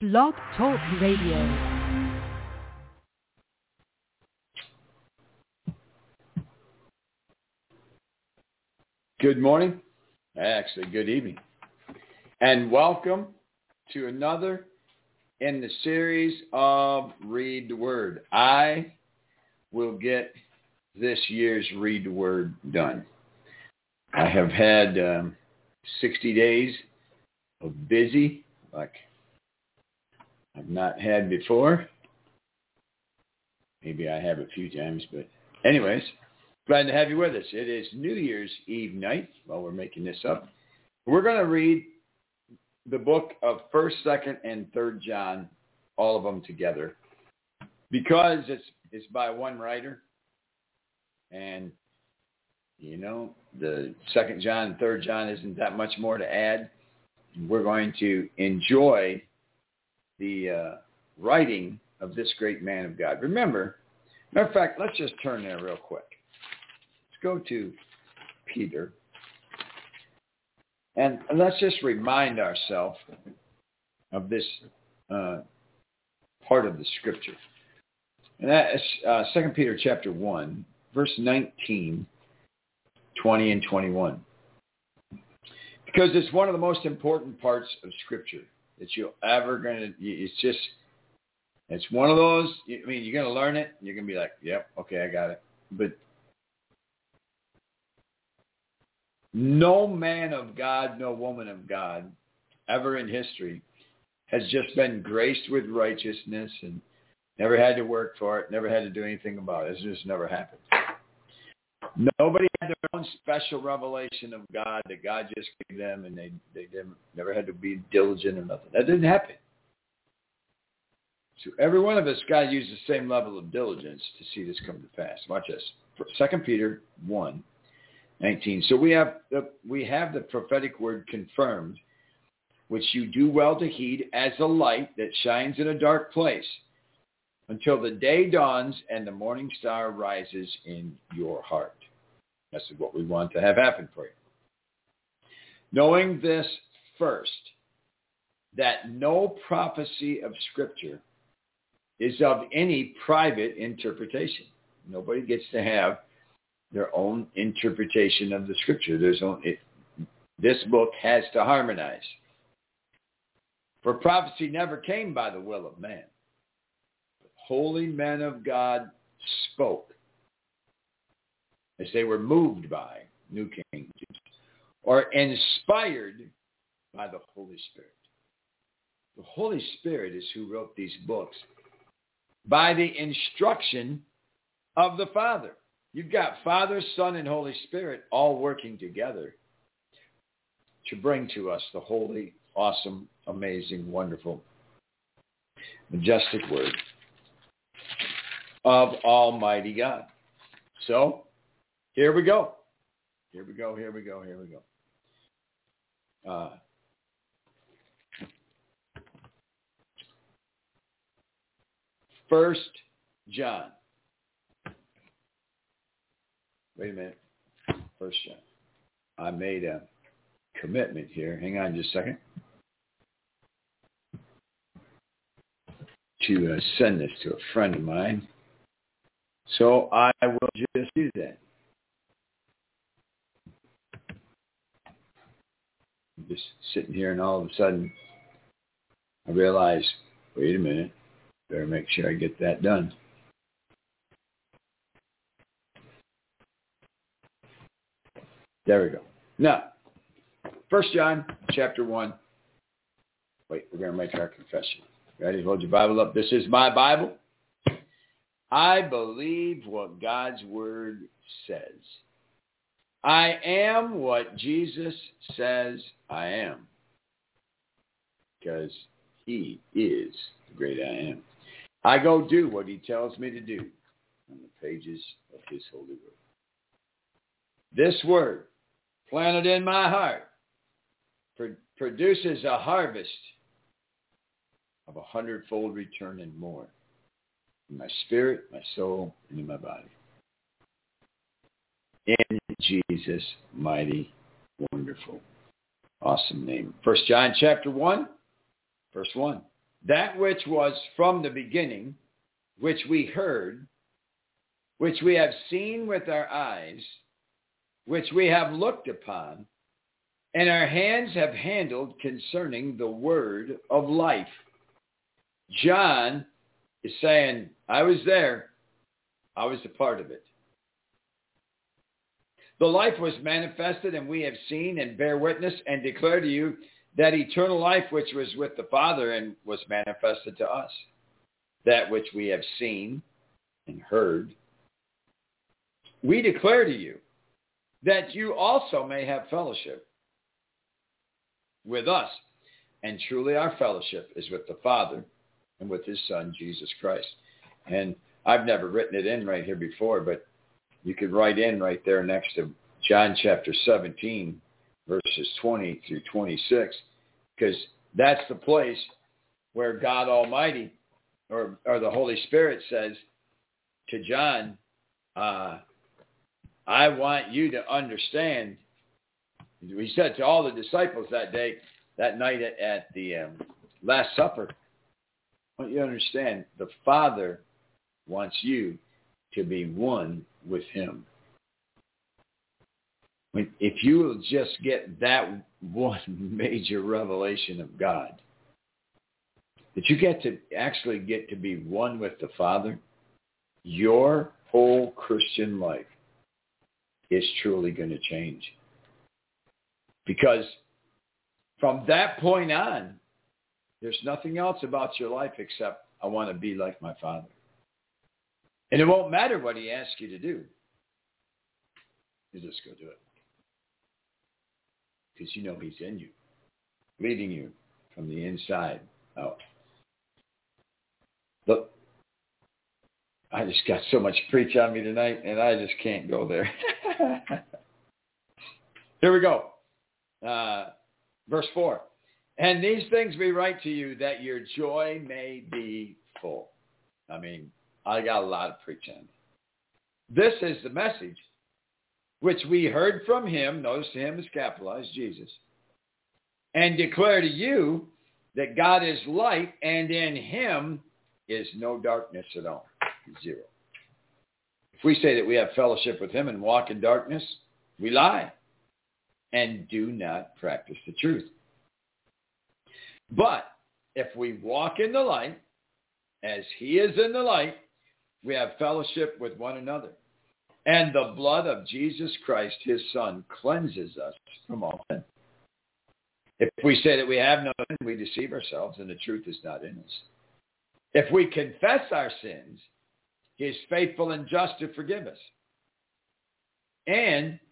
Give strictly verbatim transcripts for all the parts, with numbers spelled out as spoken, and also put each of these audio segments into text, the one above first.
Blog Talk Radio. Good morning, actually good evening, and welcome to another in the series of Read the Word. I will get this year's Read the Word done. I have had um, sixty days of busy, like I've not had before. Maybe I have a few times, but anyways, glad to have you with us. It is New Year's Eve night while we're making this up. We're going to read the book of First, Second, and Third John, all of them together, because it's it's by one writer, and you know the Second John and Third John isn't that much more to add. We're going to enjoy the uh, writing of this great man of God. Remember, matter of fact, let's just turn there real quick. Let's go to Peter. And let's just remind ourselves of this uh, part of the Scripture. And that is uh, Second Peter chapter one, verse nineteen, twenty, and twenty-one. Because it's one of the most important parts of Scripture that you're ever going to, it's just, it's one of those, I mean, you're going to learn it, and you're going to be like, yep, okay, I got it. But no man of God, no woman of God, ever in history has just been graced with righteousness and never had to work for it, never had to do anything about it. It's just never happened. Nobody had their own special revelation of God that God just gave them, and they they didn't, never had to be diligent or nothing. That didn't happen. So every one of us got to use the same level of diligence to see this come to pass. Watch this. Second Peter one, nineteen. So we have the we have the prophetic word confirmed, which you do well to heed as a light that shines in a dark place, until the day dawns and the morning star rises in your heart. That's what we want to have happen for you. Knowing this first, that no prophecy of Scripture is of any private interpretation. Nobody gets to have their own interpretation of the Scripture. There's only, it, this book has to harmonize. For prophecy never came by the will of man. Holy men of God spoke as they were moved by, New King James, or inspired by the Holy Spirit. The Holy Spirit is who wrote these books by the instruction of the Father. You've got Father, Son, and Holy Spirit all working together to bring to us the holy, awesome, amazing, wonderful, majestic word of Almighty God. So, here we go. Here we go, here we go, here we go. Uh, First John. Wait a minute. First John. I made a commitment here. Hang on just a second. To uh, send this to a friend of mine. So I will just do that. I'm just sitting here and all of a sudden I realize, wait a minute, better make sure I get that done. There we go. Now, First John chapter one. Wait, we're going to make our confession. Ready? Hold your Bible up. This is my Bible. I believe what God's Word says. I am what Jesus says I am, because He is the great I am. I go do what He tells me to do on the pages of His holy word. This word, planted in my heart, pro- produces a harvest of a hundredfold return and more in my spirit, my soul, and in my body. In Jesus' mighty, wonderful, awesome name. First John chapter one, verse one. that which was from the beginning, which we heard, which we have seen with our eyes, which we have looked upon, and our hands have handled concerning the word of life. John is saying, I was there. I was a part of it. The life was manifested, and we have seen and bear witness and declare to you that eternal life which was with the Father and was manifested to us, that which we have seen and heard. We declare to you that you also may have fellowship with us. And truly our fellowship is with the Father and with his Son, Jesus Christ. And I've never written it in right here before, but you could write in right there next to John chapter seventeen, verses twenty through twenty-six, because that's the place where God Almighty or, or the Holy Spirit says to John, uh, I want you to understand. He said to all the disciples that day, that night at, at the um, Last Supper, I want you to understand the Father wants you to be one with him. When, if you will just get that one major revelation of God, that you get to actually get to be one with the Father, your whole Christian life is truly going to change. Because from that point on, there's nothing else about your life except I want to be like my Father. And it won't matter what he asks you to do. You just go do it. Because you know he's in you, leading you from the inside out. Look, I just got so much preach on me tonight, and I just can't go there. Here we go. Uh, verse four. And these things we write to you that your joy may be full. I mean, I got a lot of preach on it. This is the message which we heard from him, notice him is capitalized, Jesus, and declare to you that God is light, and in him is no darkness at all. Zero. If we say that we have fellowship with him and walk in darkness, we lie and do not practice the truth. But if we walk in the light, as he is in the light, we have fellowship with one another. And the blood of Jesus Christ, his Son, cleanses us from all sin. If we say that we have no sin, we deceive ourselves, and the truth is not in us. If we confess our sins, he is faithful and just to forgive us and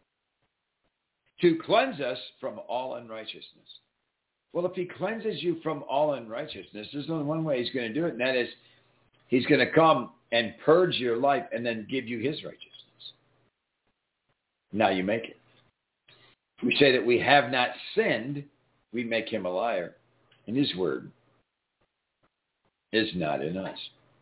to cleanse us from all unrighteousness. Well, if he cleanses you from all unrighteousness, there's only one way he's going to do it, and that is he's going to come and purge your life and then give you his righteousness. Now you make it. If we say that we have not sinned, we make him a liar, and his word is not in us.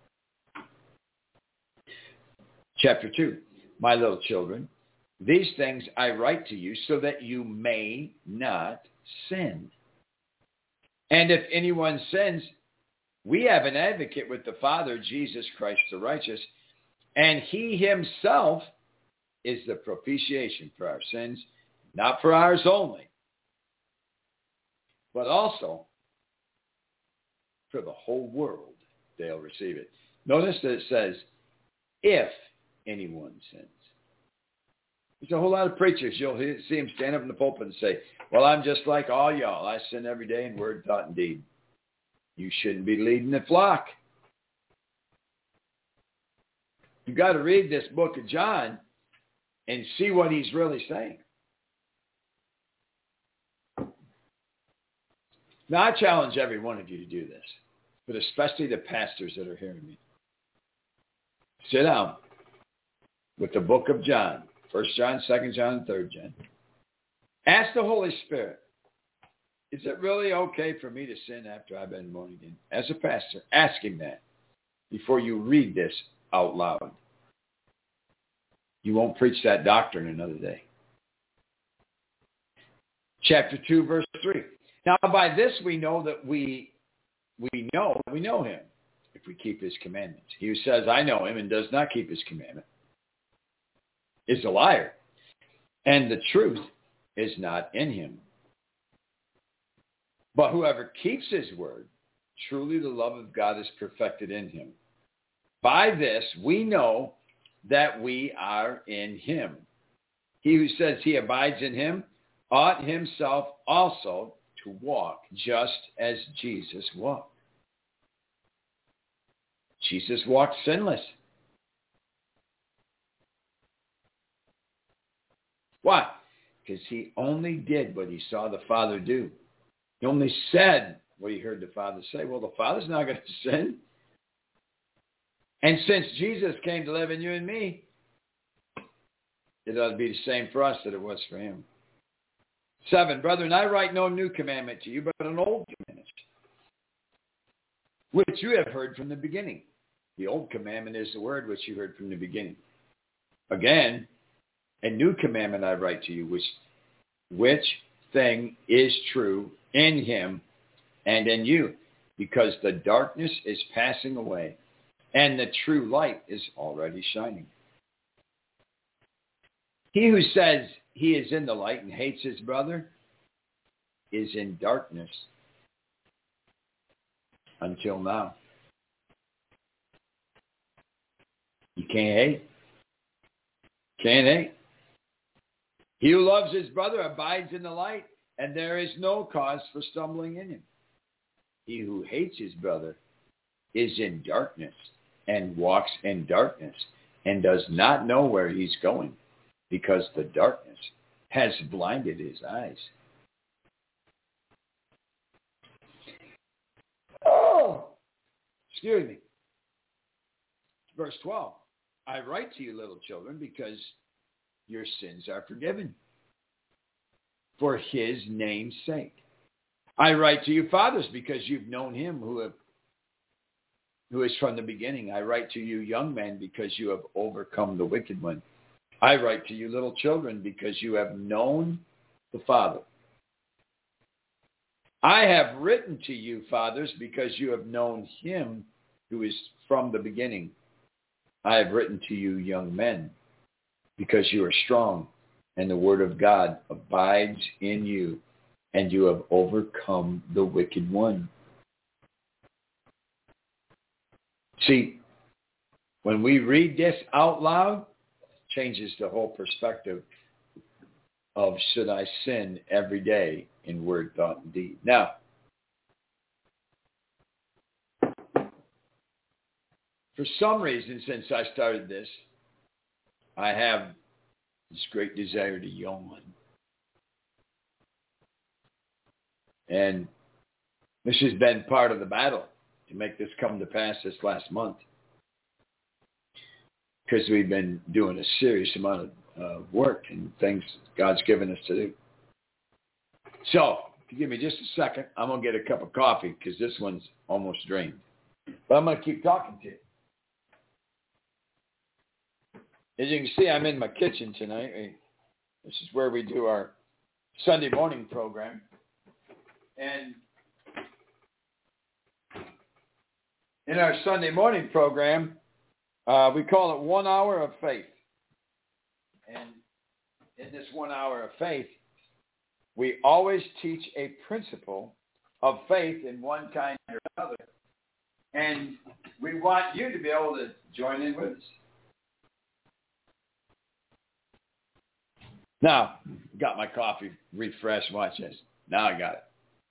Chapter two, my little children, these things I write to you so that you may not sin. And if anyone sins, we have an advocate with the Father, Jesus Christ the righteous, and he himself is the propitiation for our sins, not for ours only, but also for the whole world. They'll receive it. Notice that it says, if anyone sins. There's a whole lot of preachers. You'll see them stand up in the pulpit and say, well, I'm just like all y'all. I sin every day in word, thought, and deed. You shouldn't be leading the flock. You've got to read this book of John and see what he's really saying. Now, I challenge every one of you to do this, but especially the pastors that are hearing me. Sit down with the book of John, First John, Second John, and Third John. Ask the Holy Spirit, is it really okay for me to sin after I've been born again? As a pastor, ask him that before you read this out loud. You won't preach that doctrine another day. Chapter two, verse three. Now by this we know that we we know we know him if we keep his commandments. He who says, I know him, and does not keep his commandment is a liar, and the truth is not in him. But whoever keeps his word, truly the love of God is perfected in him. By this we know that we are in him. He who says he abides in him ought himself also to walk just as Jesus walked. Jesus walked sinless. Why? Because he only did what he saw the Father do. He only said what he heard the Father say. Well, the Father's not going to sin. And since Jesus came to live in you and me, it ought to be the same for us that it was for him. Seven, brethren, I write no new commandment to you, but an old commandment, which you have heard from the beginning. The old commandment is the word which you heard from the beginning. Again, a new commandment I write to you, which, which thing is true in him and in you, because the darkness is passing away, and the true light is already shining. He who says he is in the light and hates his brother is in darkness until now. You can't hate. Can't hate. He who loves his brother abides in the light, and there is no cause for stumbling in him. He who hates his brother is in darkness and walks in darkness and does not know where he's going, because the darkness has blinded his eyes. Oh, excuse me. Verse twelve. I write to you, little children, because your sins are forgiven for his name's sake. I write to you, fathers, because you've known him who have, who is from the beginning. I write to you, young men, because you have overcome the wicked one. I write to you, little children, because you have known the Father. I have written to you, fathers, because you have known him who is from the beginning. I have written to you, young men, because you are strong, and the word of God abides in you, and you have overcome the wicked one. See, when we read this out loud, it changes the whole perspective of should I sin every day in word, thought, and deed. Now, for some reason, since I started this, I have this great desire to yawn. And this has been part of the battle to make this come to pass this last month, because we've been doing a serious amount of uh, work and things God's given us to do. So, if you give me just a second, I'm going to get a cup of coffee, because this one's almost drained. But I'm going to keep talking to you. As you can see, I'm in my kitchen tonight. This is where we do our Sunday morning program. And in our Sunday morning program, uh, we call it One Hour of Faith. And in this one hour of faith, we always teach a principle of faith in one kind or another. And we want you to be able to join in with us. Now, got my coffee refreshed. Watch this. Now I got it.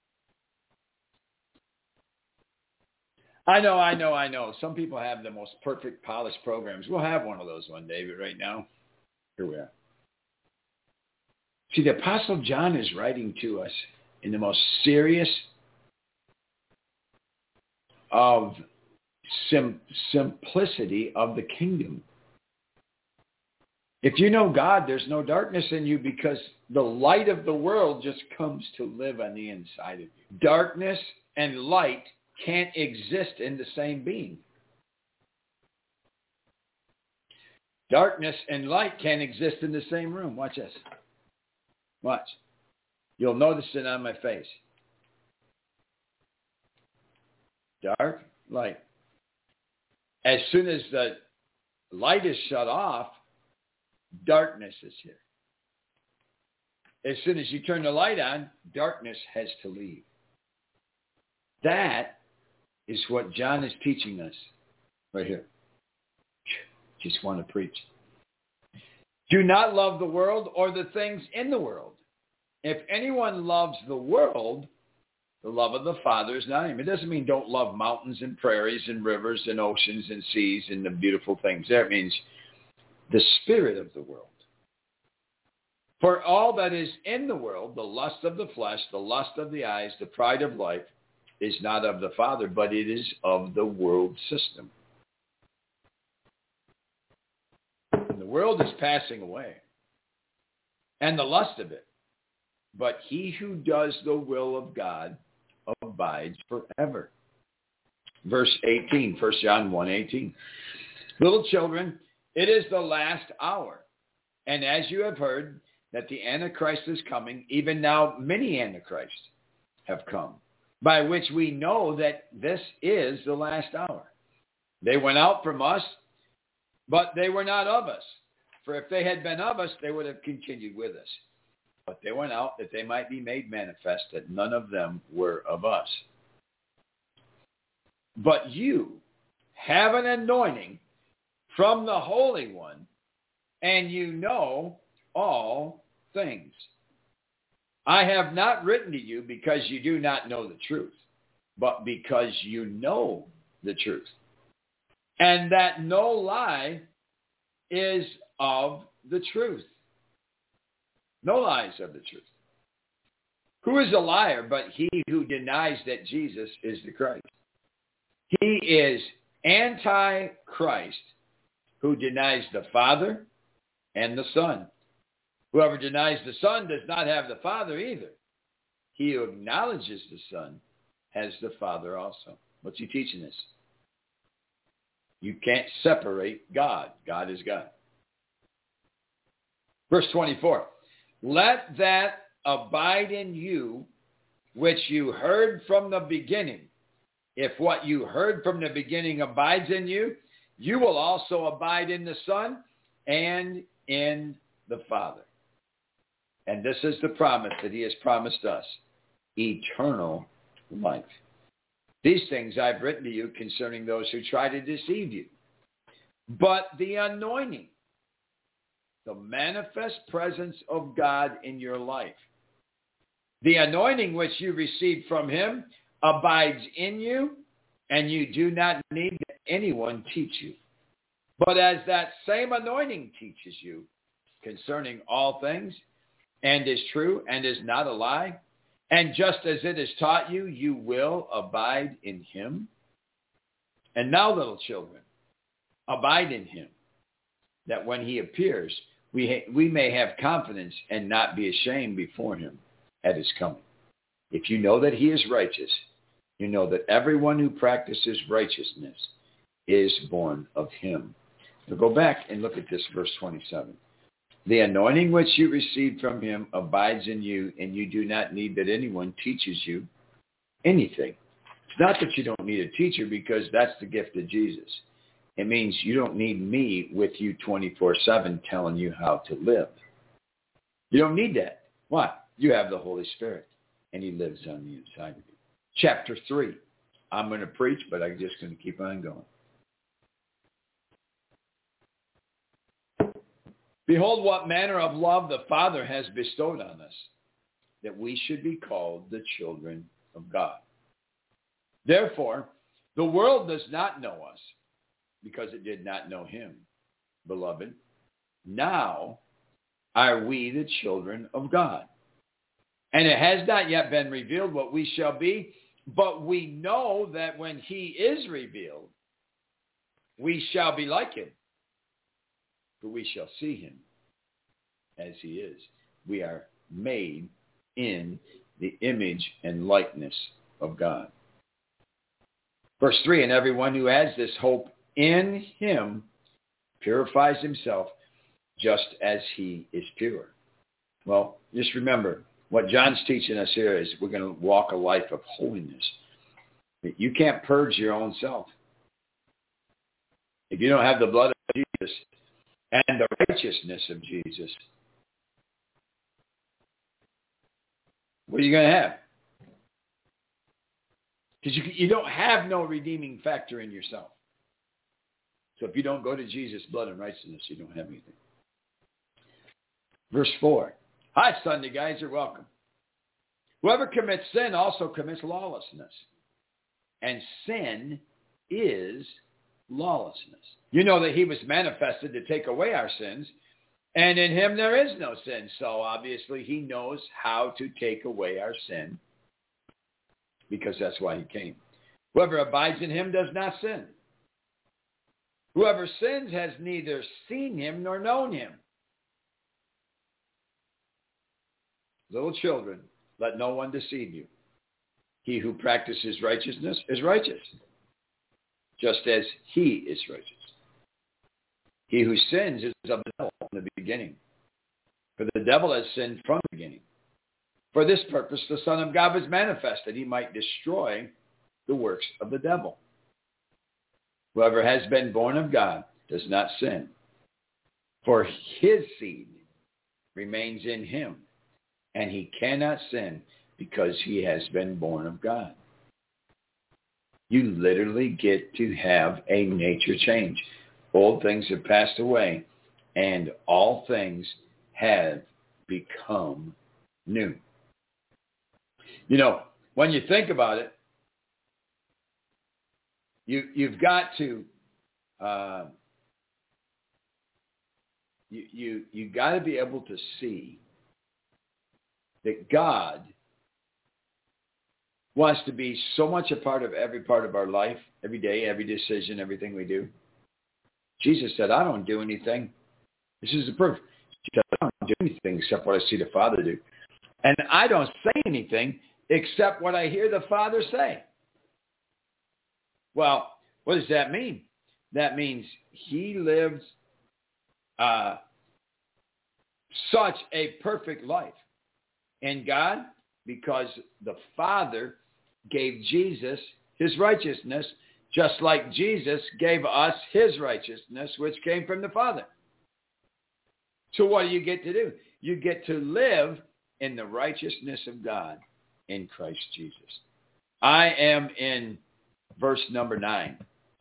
I know, I know, I know. Some people have the most perfect polished programs. We'll have one of those one day, but right now, here we are. See, the Apostle John is writing to us in the most serious of sim- simplicity of the kingdom. If you know God, there's no darkness in you, because the light of the world just comes to live on the inside of you. Darkness and light can't exist in the same being. Darkness and light can't exist in the same room. Watch this. Watch. You'll notice it on my face. Dark, light. As soon as the light is shut off, darkness is here. As soon as you turn the light on, darkness has to leave. That is what John is teaching us right here. Just want to preach. Do not love the world or the things in the world. If anyone loves the world, the love of the Father is not in him. It doesn't mean don't love mountains and prairies and rivers and oceans and seas and the beautiful things. That means the spirit of the world. For all that is in the world, the lust of the flesh, the lust of the eyes, the pride of life, is not of the Father, but it is of the world system. And the world is passing away, and the lust of it. But he who does the will of God abides forever. Verse eighteen, First John one eighteen. Little children, it is the last hour. And as you have heard that the Antichrist is coming, even now many Antichrists have come, by which we know that this is the last hour. They went out from us, but they were not of us. For if they had been of us, they would have continued with us. But they went out that they might be made manifest that none of them were of us. But you have an anointing from the Holy One, and you know all things. I have not written to you because you do not know the truth, but because you know the truth. And that no lie is of the truth. No lies of the truth. Who is a liar but he who denies that Jesus is the Christ? He is anti-Christ who denies the Father and the Son. Whoever denies the Son does not have the Father either. He who acknowledges the Son has the Father also. What's he teaching us? You can't separate God. God is God. Verse twenty-four. Let that abide in you which you heard from the beginning. If what you heard from the beginning abides in you, you will also abide in the Son and in the Father. And this is the promise that he has promised us, eternal life. These things I've written to you concerning those who try to deceive you. But the anointing, the manifest presence of God in your life, the anointing which you received from him abides in you, and you do not need that anyone teach you. But as that same anointing teaches you concerning all things, and is true, and is not a lie, and just as it is taught you, you will abide in him. And now, little children, abide in him, that when he appears, we ha- we may have confidence and not be ashamed before him at his coming. If you know that he is righteous, you know that everyone who practices righteousness is born of him. Now go back and look at this, verse twenty-seven. The anointing which you received from him abides in you, and you do not need that anyone teaches you anything. It's not that you don't need a teacher, because that's the gift of Jesus. It means you don't need me with you twenty-four seven telling you how to live. You don't need that. Why? You have the Holy Spirit, and he lives on the inside of you. Chapter three. I'm going to preach, but I'm just going to keep on going. Behold, what manner of love the Father has bestowed on us, that we should be called the children of God. Therefore, the world does not know us, because it did not know him. Beloved, now are we the children of God. And it has not yet been revealed what we shall be, but we know that when he is revealed, we shall be like him, for we shall see him as he is. We are made in the image and likeness of God. Verse three, and everyone who has this hope in him purifies himself just as he is pure. Well, just remember, what John's teaching us here is we're going to walk a life of holiness. You can't purge your own self. If you don't have the blood of Jesus and the righteousness of Jesus, what are you going to have? Because you, you don't have no redeeming factor in yourself. So if you don't go to Jesus' blood and righteousness, you don't have anything. Verse four. Hi, Sunday guys. You're welcome. Whoever commits sin also commits lawlessness. And sin is lawlessness. You know that he was manifested to take away our sins, and in him there is no sin. So obviously he knows how to take away our sin, because that's why he came. Whoever abides in him does not sin. Whoever sins has neither seen him nor known him. Little children, let no one deceive you. He who practices righteousness is righteous, just as he is righteous. He who sins is of the devil from the beginning, for the devil has sinned from the beginning. For this purpose the Son of God was manifest, that he might destroy the works of the devil. Whoever has been born of God does not sin, for his seed remains in him, and he cannot sin because he has been born of God. You literally get to have a nature change. Old things have passed away, and all things have become new. You know, when you think about it, you, you've got to, uh, you, you, you got to be able to see that God wants to be so much a part of every part of our life, every day, every decision, everything we do. Jesus said, I don't do anything. This is the proof. He said, I don't do anything except what I see the Father do. And I don't say anything except what I hear the Father say. Well, what does that mean? That means he lived uh, such a perfect life in God because the Father gave Jesus his righteousness, just like Jesus gave us his righteousness, which came from the Father. So what do you get to do? You get to live in the righteousness of God in Christ Jesus. I am in verse number nine.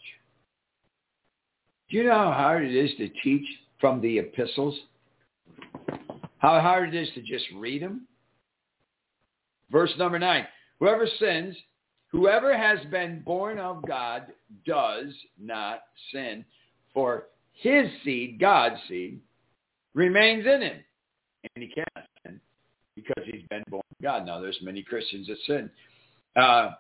Do you know how hard it is to teach from the epistles? How hard it is to just read them? Verse number nine. Whoever sins, whoever has been born of God does not sin, for his seed, God's seed, remains in him, and he cannot sin because he's been born of God. Now, there's many Christians that sin. Uh,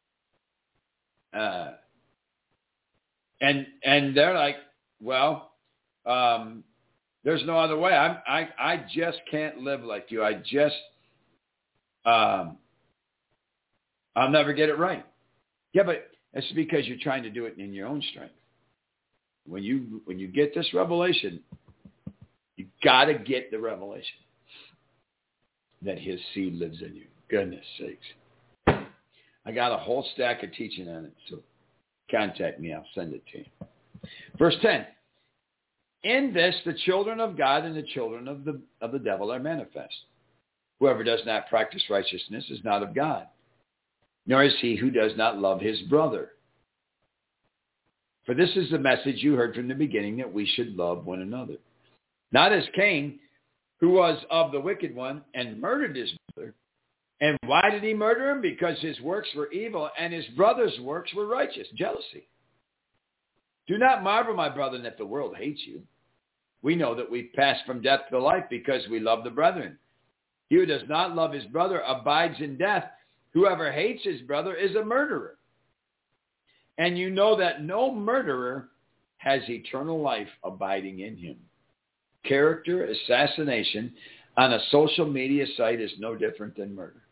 uh, and and they're like, well, um, there's no other way. I'm, I I just can't live like you. I just, um, I'll never get it right. Yeah, but it's because you're trying to do it in your own strength. When you when you get this revelation, you got to get the revelation that his seed lives in you. Goodness sakes. I got a whole stack of teaching on it, so contact me. I'll send it to you. Verse ten. In this, the children of God and the children of the, of the devil are manifest. Whoever does not practice righteousness is not of God, nor is he who does not love his brother. For this is the message you heard from the beginning, that we should love one another. Not as Cain, who was of the wicked one and murdered his brother. And why did he murder him? Because his works were evil and his brother's works were righteous. Jealousy. Do not marvel, my brethren, if the world hates you. We know that we pass from death to life because we love the brethren. He who does not love his brother abides in death. Whoever hates his brother is a murderer. And you know that no murderer has eternal life abiding in him. Character assassination on a social media site is no different than murder.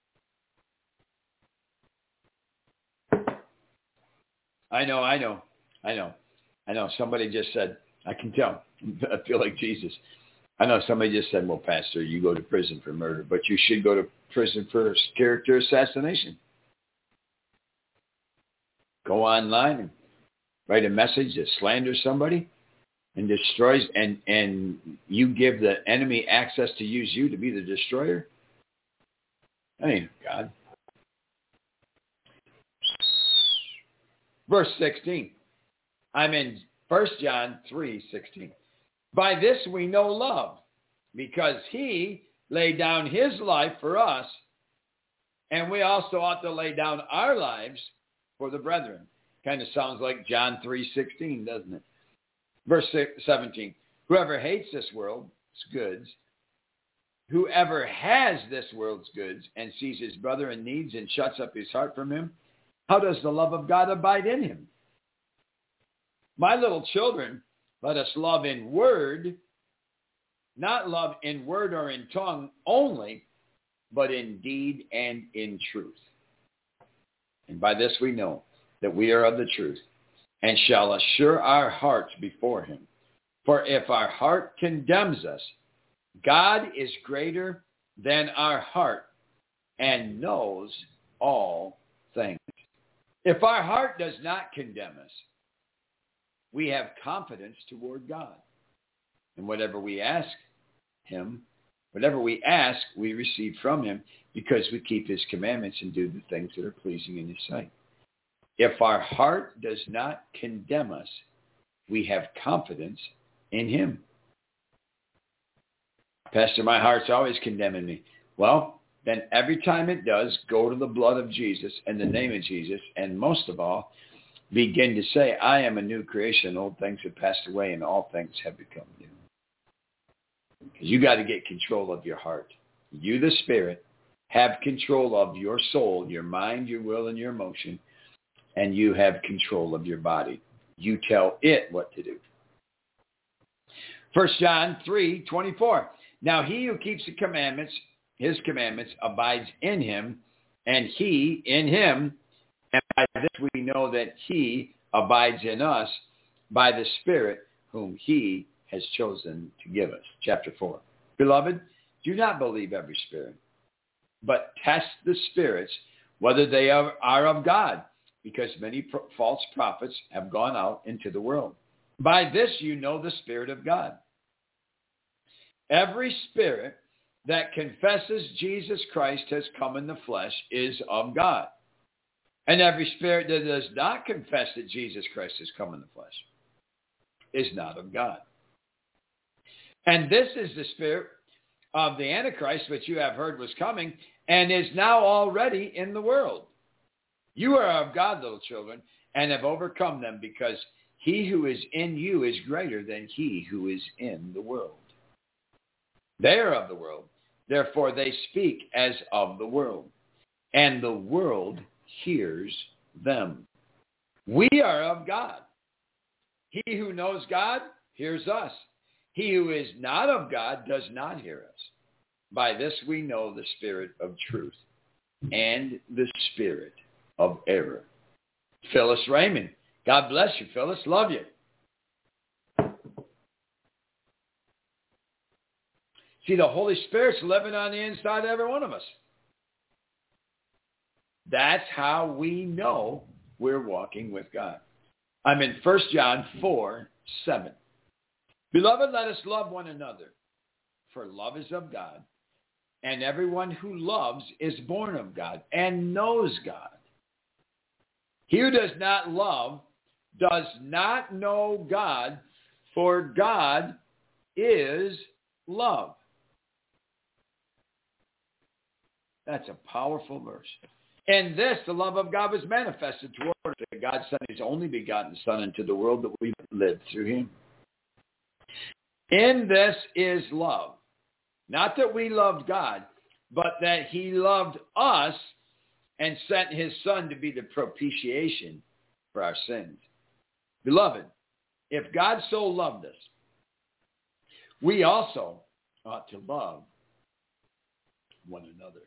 I know, I know, I know, I know. Somebody just said, I can tell. I feel like Jesus. I know somebody just said, well, Pastor, you go to prison for murder, but you should go to prison for character assassination. go online and write a message that slanders somebody and destroys, and, and you give the enemy access to use you to be the destroyer? That ain't God. Verse sixteen. I'm in First John three sixteen. By this we know love, because he laid down his life for us, and we also ought to lay down our lives for the brethren. Kind of sounds like John three sixteen, doesn't it? Verse seventeen. Whoever hates this world's goods, whoever has this world's goods and sees his brother in needs and shuts up his heart from him, how does the love of God abide in him? My little children, let us love in word, not love in word or in tongue only, but in deed and in truth. And by this we know that we are of the truth, and shall assure our hearts before him. For if our heart condemns us, God is greater than our heart and knows all things. If our heart does not condemn us, we have confidence toward God. And whatever we ask him, whatever we ask, we receive from him, because we keep his commandments and do the things that are pleasing in his sight. If our heart does not condemn us, we have confidence in him. Pastor, my heart's always condemning me. Well, then every time it does, go to the blood of Jesus and the name of Jesus, and most of all, begin to say, I am a new creation. Old things have passed away and all things have become new. Because you got to get control of your heart. You, the Spirit, have control of your soul, your mind, your will, and your emotion, and you have control of your body. You tell it what to do. First John three twenty-four. Now he who keeps the commandments, his commandments, abides in him, and he in him. And by this we know that he abides in us by the Spirit whom he has chosen to give us. Chapter four. Beloved, do not believe every spirit, but test the spirits whether they are, are of God, because many pro- false prophets have gone out into the world. By this you know the Spirit of God. Every spirit that confesses Jesus Christ has come in the flesh is of God. And every spirit that does not confess that Jesus Christ has come in the flesh is not of God. And this is the spirit of the Antichrist, which you have heard was coming, and is now already in the world. You are of God, little children, and have overcome them, because he who is in you is greater than he who is in the world. They are of the world, therefore they speak as of the world, and the world hears them. We are of God. He who knows God hears us. He who is not of God does not hear us. By this we know the spirit of truth and the spirit of error. Phyllis Raymond. God bless you, Phyllis. Love you. See, the Holy Spirit's living on the inside of every one of us. That's how we know we're walking with God. I'm in First John four seven. Beloved, let us love one another, for love is of God, and everyone who loves is born of God and knows God. He who does not love does not know God, for God is love. That's a powerful verse. And this, the love of God was manifested toward us, that God sent his only begotten Son into the world that we live through him. In this is love. Not that we loved God, but that he loved us and sent his Son to be the propitiation for our sins. Beloved, if God so loved us, we also ought to love one another.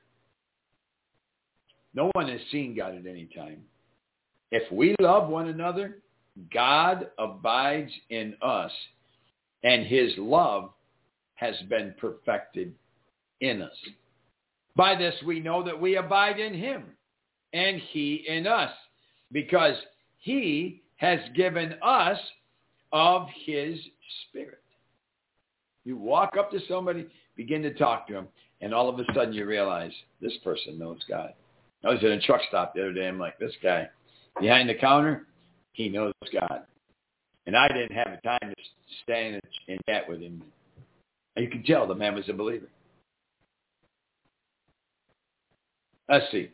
No one has seen God at any time. If we love one another, God abides in us, and his love has been perfected in us. By this we know that we abide in him, and he in us, because he has given us of his Spirit. You walk up to somebody, begin to talk to them, and all of a sudden you realize this person knows God. I was at a truck stop the other day. I'm like, this guy behind the counter, he knows God. And I didn't have the time to stand and chat with him. And you could tell the man was a believer. Let's see.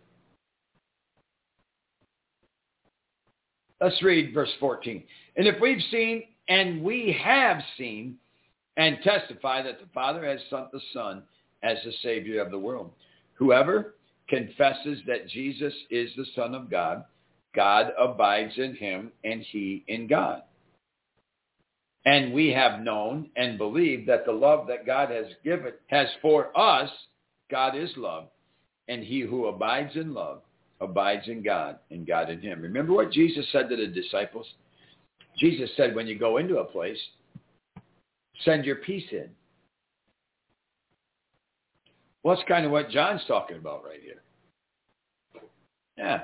Let's read verse fourteen. And if we've seen, and we have seen, and testify that the Father has sent the Son as the Savior of the world. Whoever confesses that Jesus is the Son of God, God abides in him, and he in God. And we have known and believed that the love that God has given has for us, God is love, and he who abides in love abides in God, and God in him. Remember what Jesus said to the disciples? Jesus said, when you go into a place, send your peace in. Well, that's kind of what John's talking about right here. Yeah.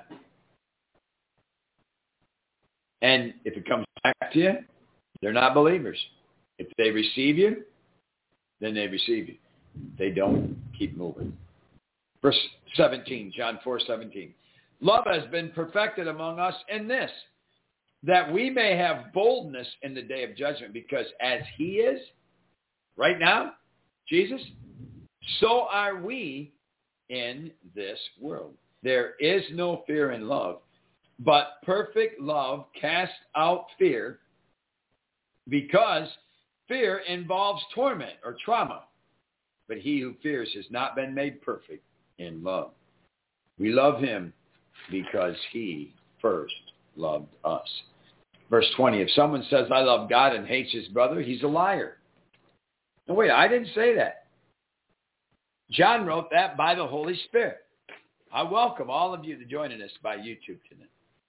And if it comes back to you, they're not believers. If they receive you, then they receive you. If they don't, keep moving. Verse seventeen, John four seventeen. Love has been perfected among us in this, that we may have boldness in the day of judgment, because as he is, right now, Jesus, so are we in this world. There is no fear in love, but perfect love casts out fear, because fear involves torment or trauma. But he who fears has not been made perfect in love. We love him because he first loved us. Verse twenty, if someone says, I love God and hates his brother, he's a liar. No, wait, I didn't say that. John wrote that by the Holy Spirit. I welcome all of you to joining us by YouTube tonight.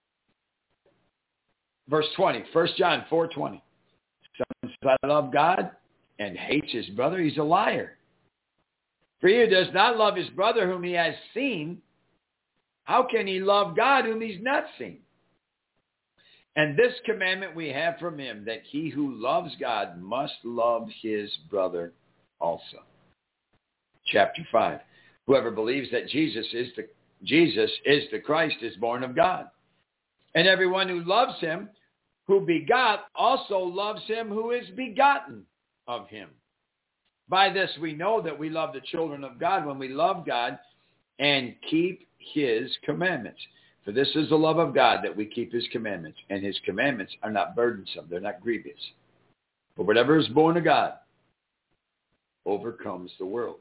Verse twenty, First John four twenty. Someone says, I love God and hates his brother, he's a liar. For he who does not love his brother whom he has seen, how can he love God whom he's not seen? And this commandment we have from him, that he who loves God must love his brother also. Chapter five. Whoever believes that Jesus is the Jesus is the Christ is born of God. And everyone who loves him, who begot, also loves him who is begotten of him. By this we know that we love the children of God, when we love God and keep his commandments. For this is the love of God, that we keep his commandments. And his commandments are not burdensome. They're not grievous. But whatever is born of God overcomes the world.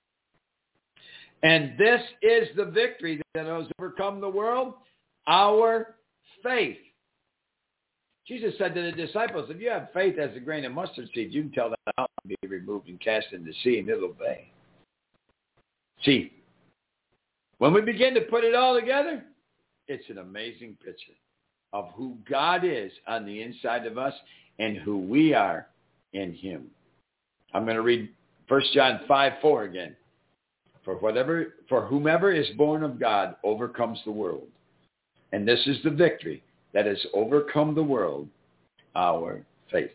And this is the victory that has overcome the world, our faith. Jesus said to the disciples, if you have faith as a grain of mustard seed, you can tell that mountain to be removed and cast into the sea, and it'll obey. See, when we begin to put it all together, it's an amazing picture of who God is on the inside of us and who we are in him. I'm going to read First John five four again. For whatever, for whomever is born of God overcomes the world. And this is the victory that has overcome the world, our faith.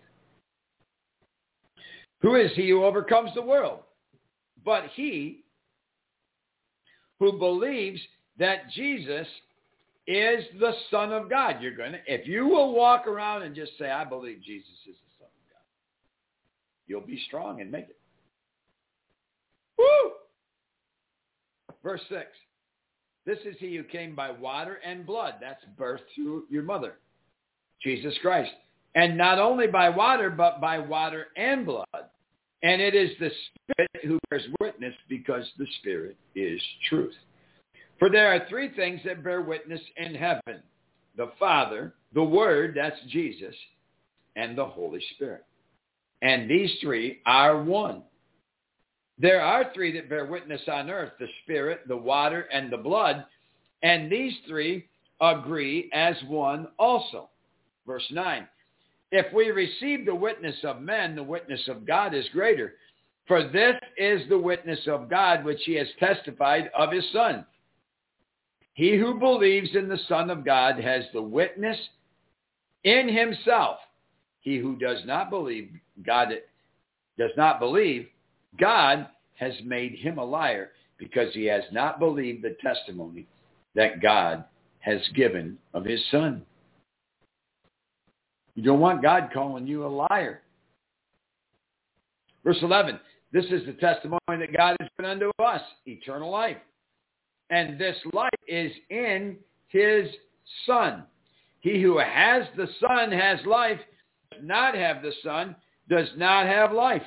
Who is he who overcomes the world? But he who believes that Jesus is the Son of God. You're going to, if you will walk around and just say, I believe Jesus is the Son of God, you'll be strong and make it. Woo! Verse six. This is he who came by water and blood. That's birth through your mother, Jesus Christ. And not only by water, but by water and blood. And it is the Spirit who bears witness, because the Spirit is truth. For there are three things that bear witness in heaven: the Father, the Word, that's Jesus, and the Holy Spirit. And these three are one. There are three that bear witness on earth: the Spirit, the water, and the blood. And these three agree as one also. Verse nine. If we receive the witness of men, the witness of God is greater. For this is the witness of God, which he has testified of his Son. He who believes in the Son of God has the witness in himself. He who does not believe God does not believe God has made him a liar, because he has not believed the testimony that God has given of his Son. You don't want God calling you a liar. Verse eleven, this is the testimony that God has given unto us, eternal life. And this life is in his Son. He who has the Son has life. Does not have the Son does not have life.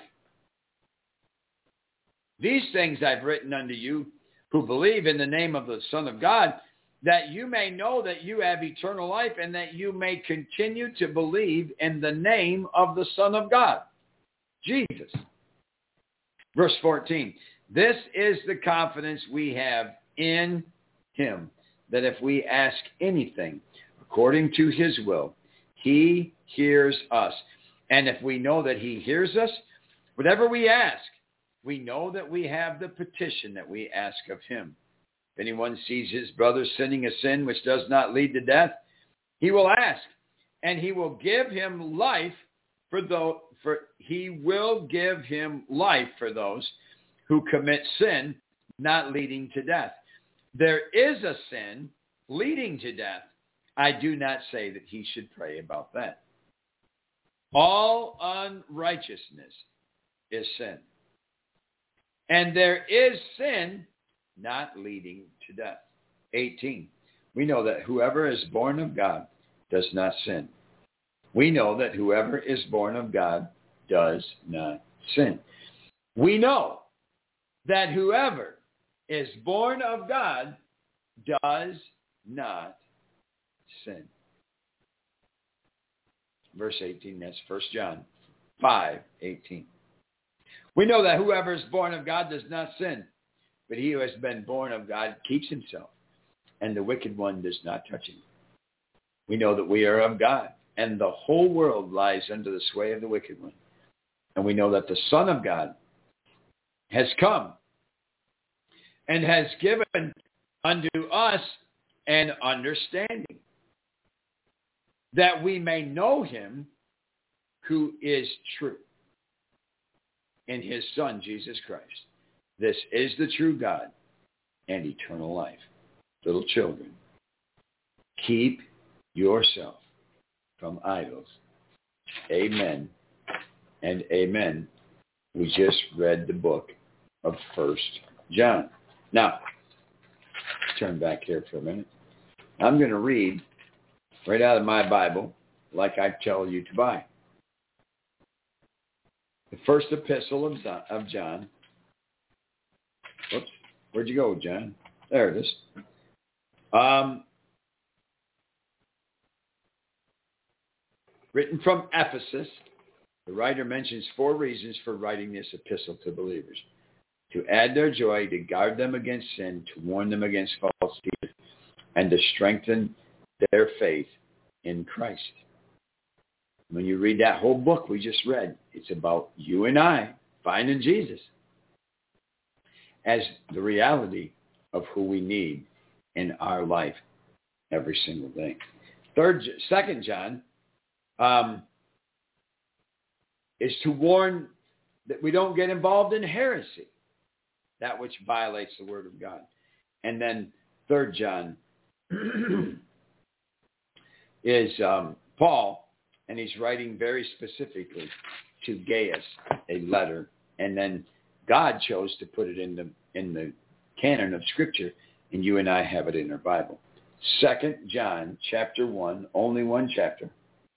These things I've written unto you who believe in the name of the Son of God, that you may know that you have eternal life, and that you may continue to believe in the name of the Son of God, Jesus. Verse fourteen, this is the confidence we have in him, that if we ask anything according to his will, he hears us. And if we know that he hears us, whatever we ask, we know that we have the petition that we ask of him. If anyone sees his brother sinning a sin which does not lead to death, he will ask, and he will give him life for those, for he will give him life for those who commit sin not leading to death. There is a sin leading to death. I do not say that he should pray about that. All unrighteousness is sin. And there is sin not leading to death. eighteen. We know that whoever is born of God does not sin. We know that whoever is born of God does not sin. We know that whoever is born of God does not sin. Verse eighteen, that's First John five eighteen. We know that whoever is born of God does not sin, but he who has been born of God keeps himself, and the wicked one does not touch him. We know that we are of God, and the whole world lies under the sway of the wicked one. And we know that the Son of God has come and has given unto us an understanding, that we may know him who is true, in his Son, Jesus Christ. This is the true God and eternal life. Little children, keep yourself from idols. Amen and amen. We just read the book of First John. Now, turn back here for a minute. I'm going to read right out of my Bible, like I tell you to buy. The first epistle of John. Whoops. Where'd you go, John? There it is. Um, written from Ephesus, the writer mentions four reasons for writing this epistle to believers: to add their joy, to guard them against sin, to warn them against false teachers, and to strengthen their faith in Christ. When you read that whole book we just read, it's about you and I finding Jesus as the reality of who we need in our life every single day. Third, Second John um, is to warn that we don't get involved in heresy, that which violates the Word of God. And then Third John is um, Paul, and he's writing very specifically to Gaius a letter, and then God chose to put it in the in the canon of Scripture, and you and I have it in our Bible. Second John chapter one, only one chapter,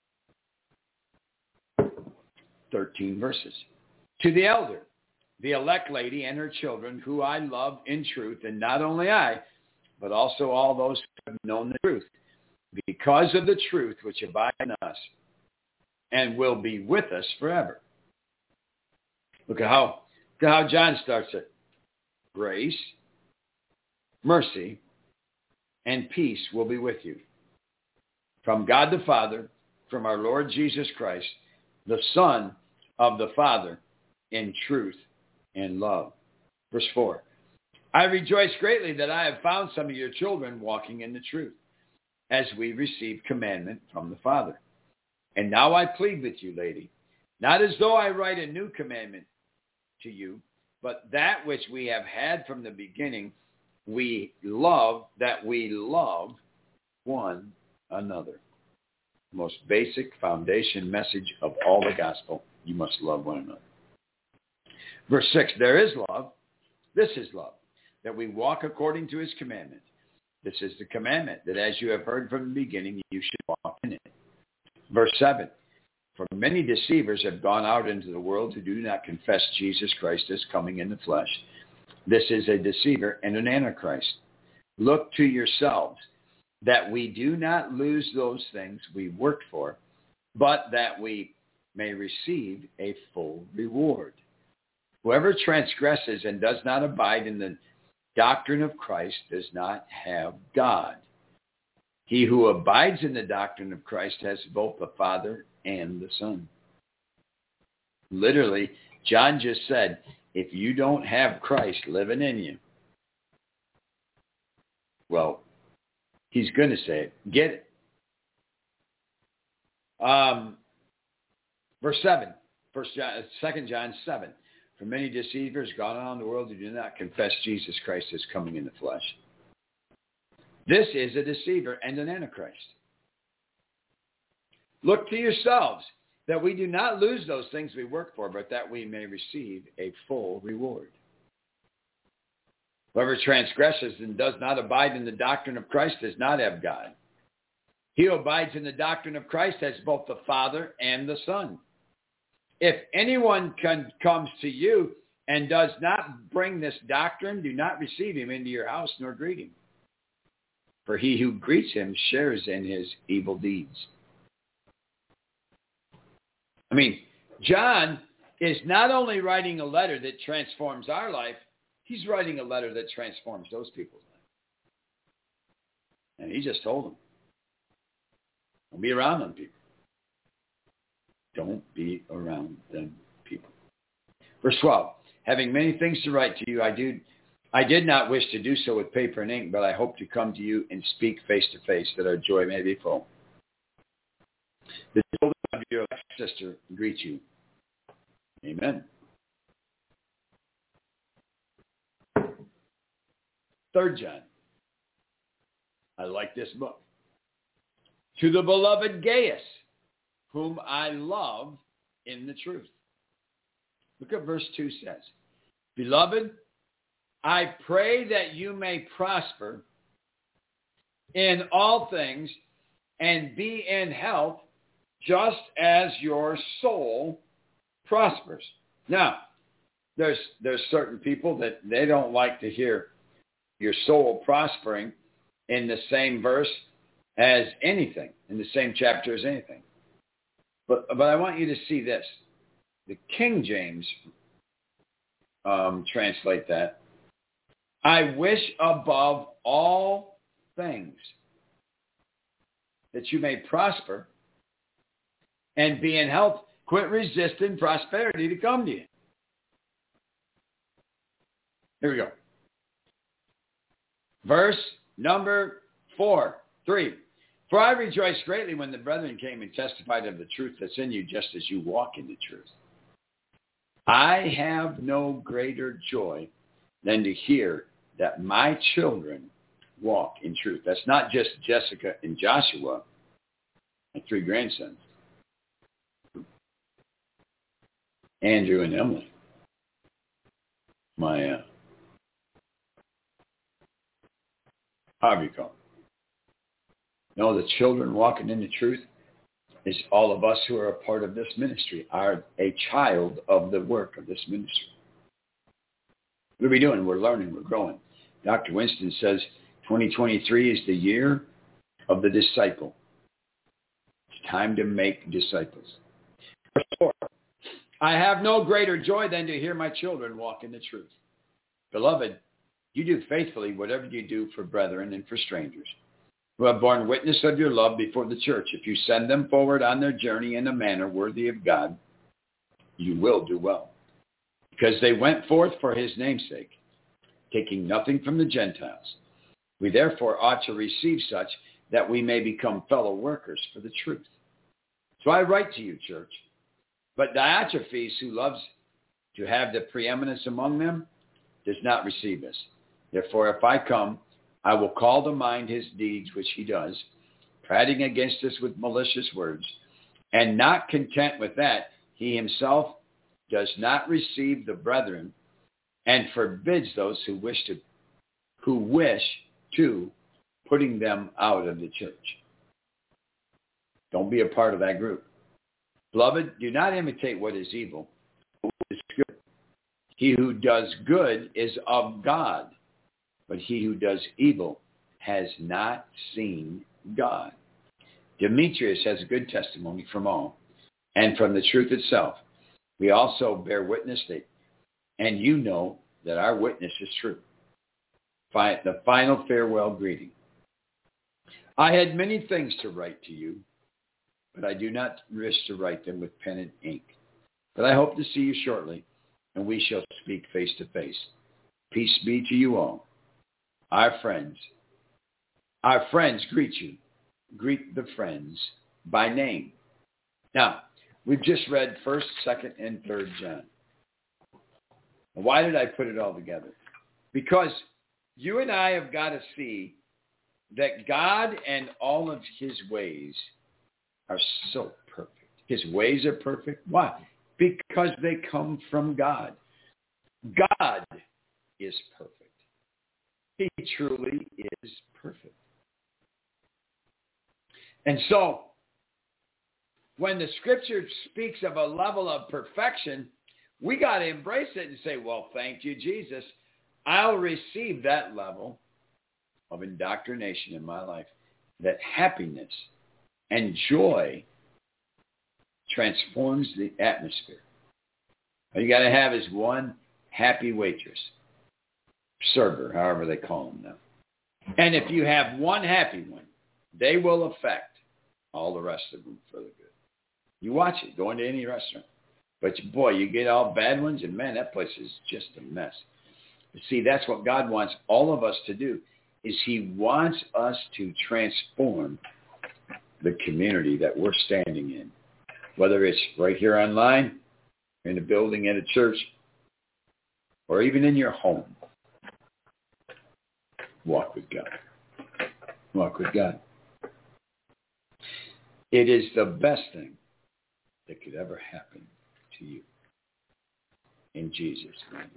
thirteen verses. To the elder, the elect lady and her children, who I love in truth, and not only I, but also all those who have known the truth, because of the truth which abides in us, and will be with us forever. Look at how, look at how John starts it. Grace, mercy, and peace will be with you, from God the Father, from our Lord Jesus Christ, the Son of the Father, in truth and love. Verse four. I rejoice greatly that I have found some of your children walking in the truth, as we receive commandment from the Father. And now I plead with you, lady, not as though I write a new commandment to you, but that which we have had from the beginning, we love, that we love one another. Most basic foundation message of all the gospel. You must love one another. Verse six, there is love. This is love, that we walk according to his commandment. This is the commandment, that as you have heard from the beginning, you should walk in it. Verse seven, for many deceivers have gone out into the world who do not confess Jesus Christ as coming in the flesh. This is a deceiver and an antichrist. Look to yourselves, that we do not lose those things we worked for, but that we may receive a full reward. Whoever transgresses and does not abide in the doctrine of Christ does not have God. He who abides in the doctrine of Christ has both the Father and the Son. Literally, John just said, if you don't have Christ living in you, well, he's going to say it. Get it. Um, verse seven, First John, Second John seven. For many deceivers gone on in the world who do not confess Jesus Christ as coming in the flesh. This is a deceiver and an antichrist. Look to yourselves, that we do not lose those things we work for, but that we may receive a full reward. Whoever transgresses and does not abide in the doctrine of Christ does not have God. He who abides in the doctrine of Christ has both the Father and the Son. If anyone can, comes to you and does not bring this doctrine, do not receive him into your house nor greet him. For he who greets him shares in his evil deeds. I mean, John is not only writing a letter that transforms our life, he's writing a letter that transforms those people's life. And he just told them, don't be around them people. Don't be around them people. Verse twelve, having many things to write to you, I do, I did not wish to do so with paper and ink, but I hope to come to you and speak face to face, that our joy may be full. The children of your sister greet you. Amen. Third John. I like this book. To the beloved Gaius, whom I love in the truth. Look at verse two says. Beloved, I pray that you may prosper in all things and be in health just as your soul prospers. Now, there's there's certain people that they don't like to hear your soul prospering in the same verse as anything, in the same chapter as anything. But but I want you to see this. The King James um, translate that. I wish above all things that you may prosper and be in health. Quit resisting prosperity to come to you. Here we go. Verse number four, three. For I rejoiced greatly when the brethren came and testified of the truth that's in you, just as you walk in the truth. I have no greater joy than to hear that my children walk in truth. That's not just Jessica and Joshua, my three grandsons. Andrew and Emily, my uh, however you call them. No, the children walking in the truth is all of us who are a part of this ministry, are a child of the work of this ministry. What are we doing? We're learning, we're growing. Doctor Winston says twenty twenty-three is the year of the disciple. It's time to make disciples. Verse four. I have no greater joy than to hear my children walk in the truth. Beloved, you do faithfully whatever you do for brethren and for strangers, who have borne witness of your love before the church. If you send them forward on their journey in a manner worthy of God, you will do well. Because they went forth for his name's sake, taking nothing from the Gentiles. We therefore ought to receive such, that we may become fellow workers for the truth. So I write to you, church. But Diotrephes, who loves to have the preeminence among them, does not receive us. Therefore, if I come, I will call to mind his deeds, which he does, prating against us with malicious words. And not content with that, he himself does not receive the brethren and forbids those who wish to, who wish to, putting them out of the church. Don't be a part of that group. Beloved, do not imitate what is evil, but what is good. He who does good is of God, but he who does evil has not seen God. Demetrius has a good testimony from all, and from the truth itself. We also bear witness that, and you know that our witness is true. The final farewell greeting. I had many things to write to you, but I do not wish to write them with pen and ink. But I hope to see you shortly, and we shall speak face to face. Peace be to you all. Our friends, our friends greet you. Greet the friends by name. Now, we've just read first, second, and third John. Why did I put it all together? Because you and I have got to see that God and all of his ways are so perfect. His ways are perfect. Why? Because they come from God. God is perfect. He truly is perfect. And so, when the scripture speaks of a level of perfection, we got to embrace it and say, well, thank you, Jesus. I'll receive that level of indoctrination in my life, that happiness and joy transforms the atmosphere. All you got to have is one happy waitress, server, however they call them now. And if you have one happy one, they will affect all the rest of them for the good. You watch it, go into any restaurant. But boy, you get all bad ones, and man, that place is just a mess. But see, that's what God wants all of us to do, is he wants us to transform the community that we're standing in. Whether it's right here online, in a building, in a church, or even in your home. Walk with God. Walk with God. It is the best thing that could ever happen to you. In Jesus' name.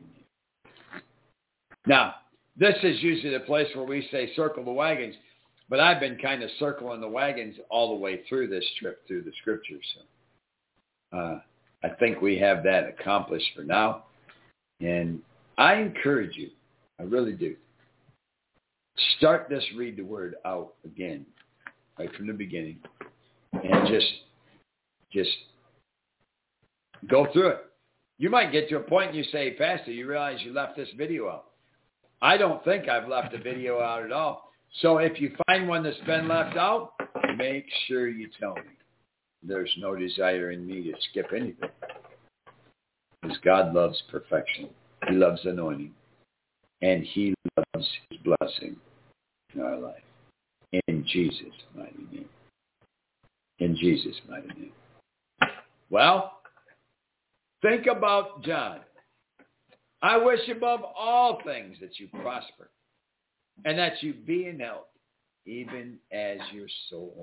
Now, this is usually the place where we say circle the wagons, but I've been kind of circling the wagons all the way through this trip through the scriptures. So, uh, I think we have that accomplished for now. And I encourage you, I really do, start this Read the Word out again, right from the beginning, and just, just go through it. You might get to a point and you say, Pastor, you realize you left this video out. I don't think I've left a video out at all. So if you find one that's been left out, make sure you tell me. There's no desire in me to skip anything. Because God loves perfection. He loves anointing. And he loves his blessing in our life. In Jesus' mighty name. In Jesus' mighty name. Well, think about John. I wish above all things that you prosper and that you be in health, even as your soul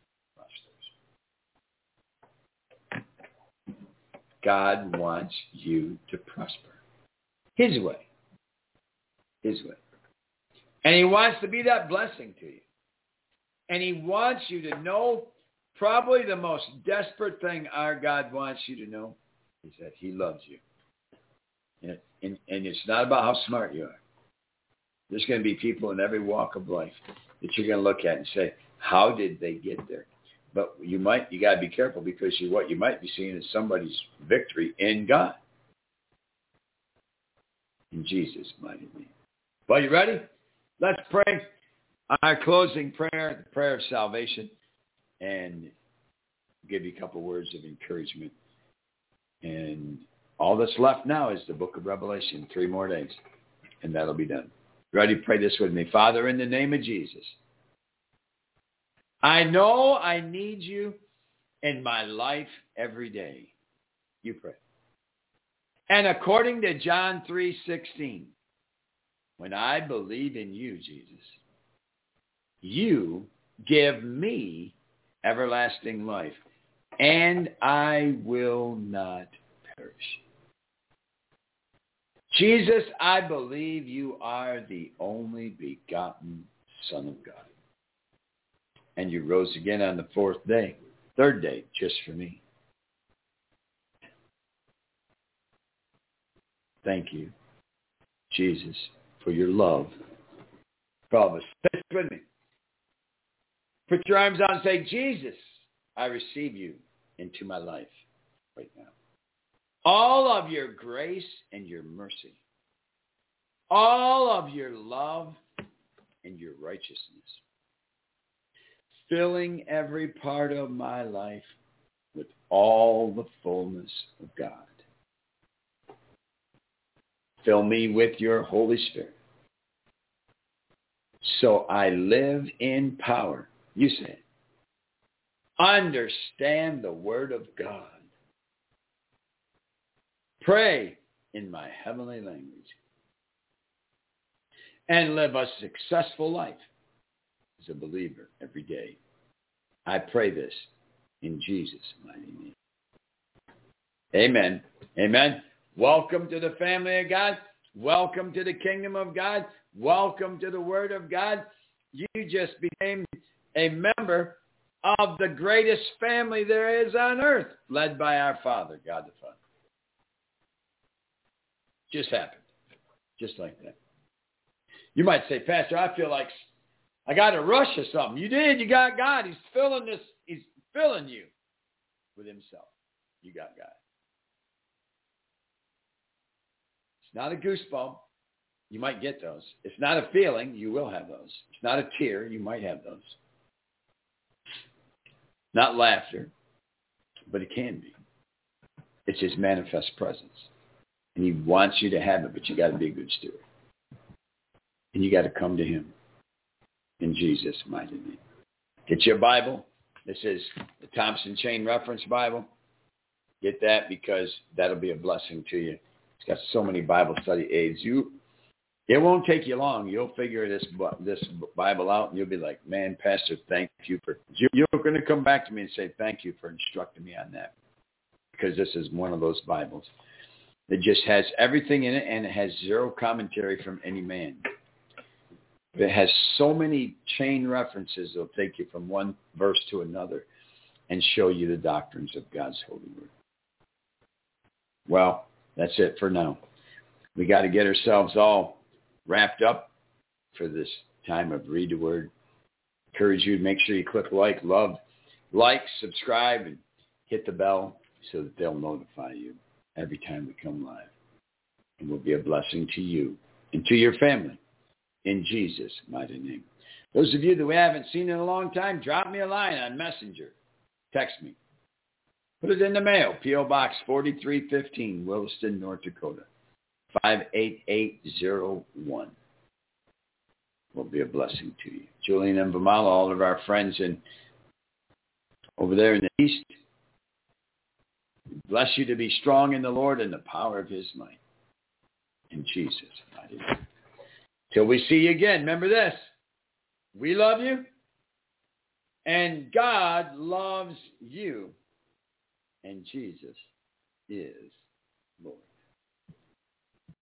prospers. God wants you to prosper his way. His way. And he wants to be that blessing to you. And he wants you to know probably the most desperate thing our God wants you to know is that he loves you. And, and, and it's not about how smart you are. There's going to be people in every walk of life that you're going to look at and say, how did they get there? But you might, you got to be careful because you, what you might be seeing is somebody's victory in God. In Jesus' mighty name. Well, you ready? Let's pray our closing prayer, the prayer of salvation, and give you a couple words of encouragement. And all that's left now is the book of Revelation, three more days, and that'll be done. Ready? Pray this with me. Father, in the name of Jesus, I know I need you, in my life every day. You pray. And according to John three sixteen, when I believe in you, Jesus, you give me everlasting life, and I will not perish. Jesus, I believe you are the only begotten Son of God. And you rose again on the fourth day, third day, just for me. Thank you, Jesus, for your love for all of us. Say this with me. Put your arms out and say, Jesus, I receive you into my life right now. All of your grace and your mercy. All of your love and your righteousness. Filling every part of my life with all the fullness of God. Fill me with your Holy Spirit. So I live in power. You say it. Understand the Word of God. Pray in my heavenly language. And live a successful life as a believer every day. I pray this in Jesus' mighty name. Amen. Amen. Welcome to the family of God. Welcome to the kingdom of God. Welcome to the Word of God. You just became a member of the greatest family there is on earth, led by our Father, God the Father. Just happened. Just like that. You might say, Pastor, I feel like I got a rush or something. You did. You got God. He's filling this. He's filling you with himself. You got God. It's not a goosebump. You might get those. It's not a feeling. You will have those. It's not a tear. You might have those. Not laughter, but it can be. It's his manifest presence. And he wants you to have it, but you got to be a good steward. And you got to come to him in Jesus' mighty name. Get your Bible. This is the Thompson Chain Reference Bible. Get that because that'll be a blessing to you. It's got so many Bible study aids. You, it won't take you long. You'll figure this this Bible out, and you'll be like, man, Pastor, thank you for... You're going to come back to me and say, thank you for instructing me on that. Because this is one of those Bibles. It just has everything in it, and it has zero commentary from any man. It has so many chain references that'll take you from one verse to another and show you the doctrines of God's holy word. Well, that's it for now. We got to get ourselves all wrapped up for this time of Read the Word. Encourage you to make sure you click like, love, like, subscribe, and hit the bell so that they'll notify you every time we come live. And will be a blessing to you and to your family. In Jesus' mighty name. Those of you that we haven't seen in a long time, drop me a line on Messenger. Text me. Put it in the mail. P O Box forty-three fifteen, Williston, North Dakota. five eight eight zero one. Will be a blessing to you. Julian and Vamala, all of our friends in over there in the east. Bless you to be strong in the Lord and the power of his might. In Jesus' mighty name. Till we see you again, remember this. We love you, and God loves you, and Jesus is Lord.